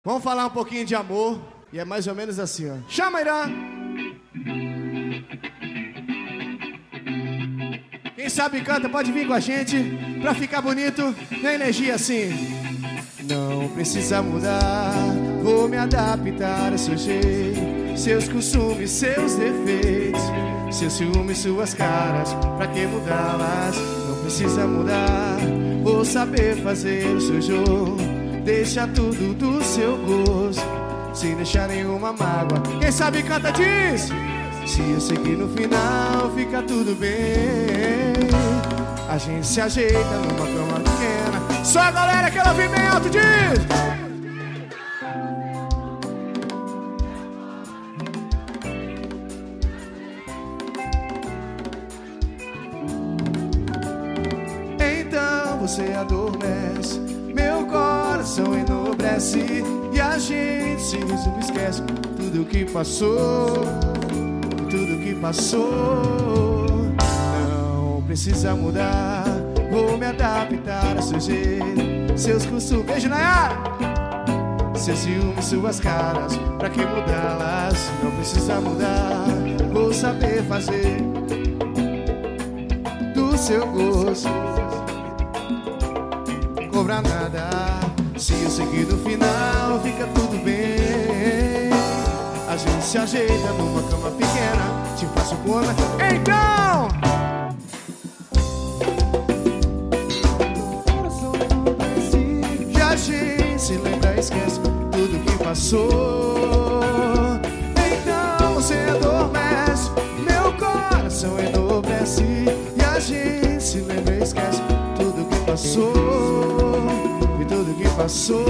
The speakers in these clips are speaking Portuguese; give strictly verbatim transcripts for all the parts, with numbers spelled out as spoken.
Vamos falar um pouquinho de amor. E é mais ou menos assim, ó. Chama, Irã! Quem sabe canta, pode vir com a gente pra ficar bonito na energia assim. Não precisa mudar, vou me adaptar ao seu jeito, seus costumes, seus defeitos, seus ciúmes, suas caras, pra que mudá-las? Não precisa mudar, vou saber fazer o seu jogo, deixa tudo do seu gosto, sem deixar nenhuma mágoa. Quem sabe canta diz: se eu seguir no final fica tudo bem, a gente se ajeita numa cama pequena. Só a galera que ela vem bem alto diz: então você adormece, meu coração enobrece, e a gente se resume, esquece tudo que passou, tudo que passou. Não precisa mudar, vou me adaptar ao seu jeito, seus costumes. Beijo, Nayara! Seus ciúmes, suas caras, pra que mudá-las? Não precisa mudar, vou saber fazer do seu gosto, cobrar nada. Se eu seguir no final fica tudo bem, a gente se ajeita numa cama pequena, te faço cama. Então! Já a gente se lembra, esquece tudo que passou. Então você adormece, meu coração enobrece, e a gente se lembra, esquece tudo que passou, e tudo que passou.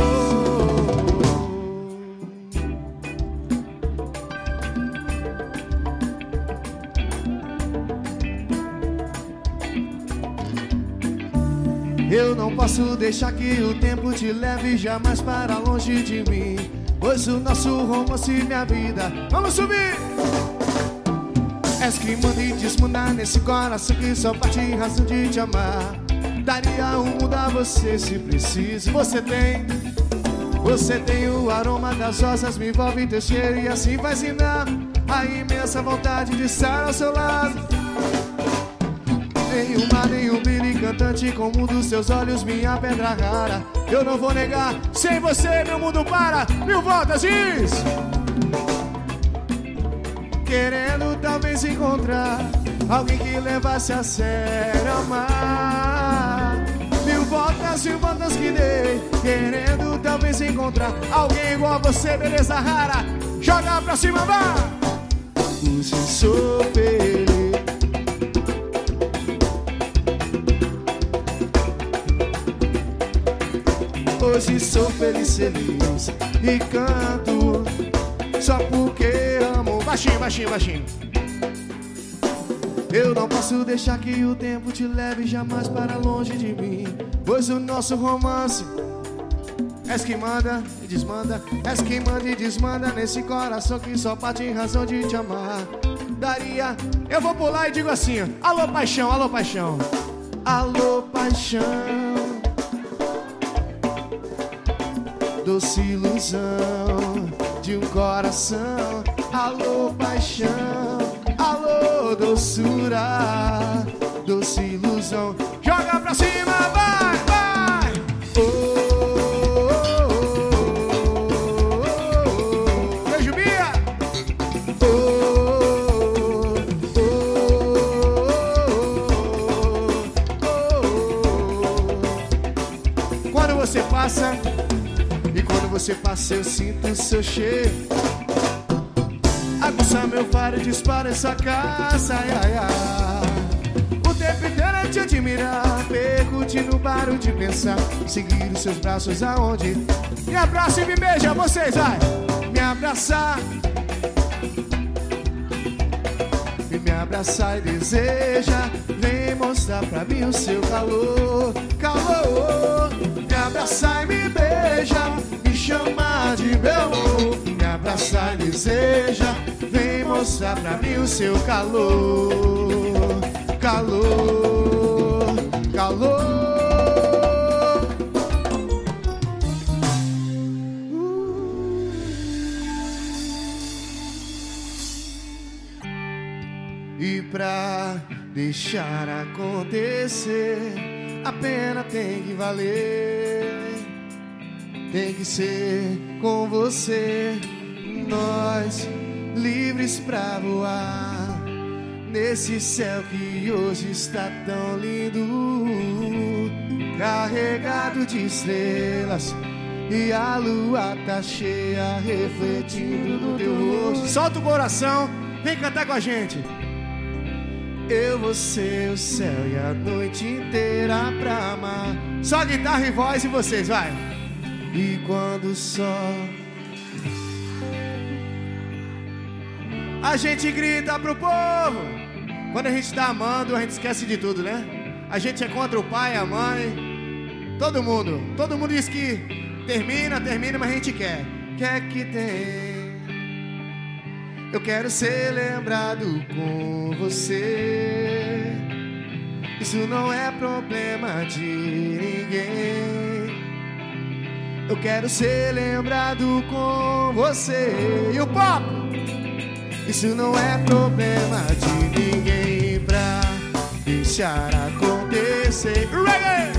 Eu não posso deixar que o tempo te leve jamais para longe de mim, pois o nosso romance, minha vida. Vamos subir! És que manda e desmanda nesse coração que só bate em razão de te amar. Daria um mundo a você se preciso. Você tem, você tem o aroma das rosas, me envolve teu cheiro e assim faz inar a imensa vontade de estar ao seu lado. Nenhum mar, nenhum brilho cantante como dos seus olhos, minha pedra rara. Eu não vou negar, sem você meu mundo para. Mil voltas diz: querendo talvez encontrar alguém que levasse a sério amar. Mil voltas, mil voltas que dei, querendo talvez encontrar alguém igual a você, beleza rara. Joga pra cima, vá! Hoje sou feliz, hoje sou feliz, feliz e canto só porque amo. Baixinho, baixinho, baixinho. Eu não posso deixar que o tempo te leve jamais para longe de mim, pois o nosso romance és quem manda e desmanda, és quem manda e desmanda nesse coração que só bate em razão de te amar. Daria, eu vou pular e digo assim: alô paixão, alô paixão, alô paixão, doce ilusão de um coração. Alô paixão, alô doçura, doce ilusão. Joga pra cima, vai, vai! Oh, oh, oh, oh, oh. Beijo, Bia! Oh, oh, oh, oh, oh. Quando você passa, e quando você passa eu sinto o seu cheiro, aguça meu faro e dispara essa caça, ai, ai, ai. O tempo inteiro eu te admirar, percutir, não paro de pensar, seguir os seus braços aonde me abraça e me beija, vocês vai me abraçar, e me abraçar e deseja, vem mostrar pra mim o seu calor, calor. Me abraçar e me beija, me chamar de meu amor, me abraçar e deseja, vem mostrar pra mim o seu calor, calor, calor. Uh. pra deixar acontecer. A pena tem que valer, tem que ser com você. Nós livres pra voar nesse céu que hoje está tão lindo, carregado de estrelas, e a lua tá cheia refletindo no teu rosto. Solta o coração, vem cantar com a gente. Eu vou ser o céu e a noite inteira pra amar. Só guitarra e voz e vocês, vai. E quando o sol, a gente grita pro povo. Quando a gente tá amando, a gente esquece de tudo, né? A gente é contra o pai, a mãe, todo mundo. Todo mundo diz que termina, termina, mas a gente quer. Quer que tem. Eu quero ser lembrado com você. Isso não é problema de ninguém. Eu quero ser lembrado com você. E o pop? Isso não é problema de ninguém pra deixar acontecer. Reggae!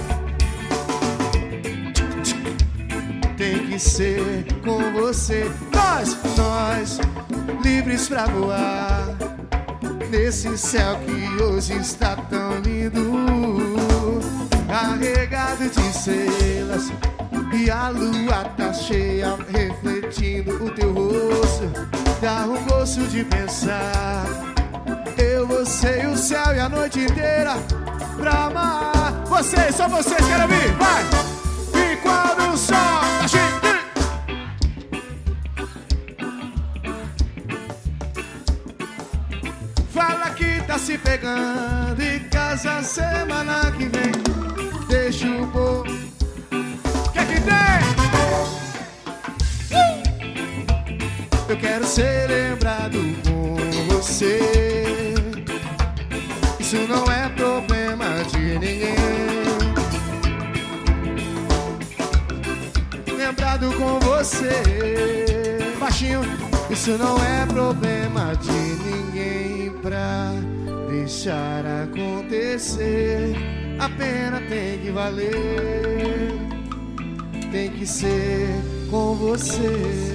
Tem que ser com você. Nós, nós, livres pra voar nesse céu que hoje está tão lindo, carregado de estrelas, e a lua tá cheia refletindo o teu rosto. Dá um gosto de pensar. Eu, você e o céu e a noite inteira pra amar. Vocês, só vocês, querem vir? Vai! E quando o sol tá cheio. Fala que tá se pegando e casa semana que vem. Deixa o povo. Que é que tem? Uh! Eu quero ser lembrado com você. Isso não é problema de ninguém. Lembrado com você. Baixinho. Isso não é problema de ninguém pra deixar acontecer. A pena tem que valer, tem que ser com você.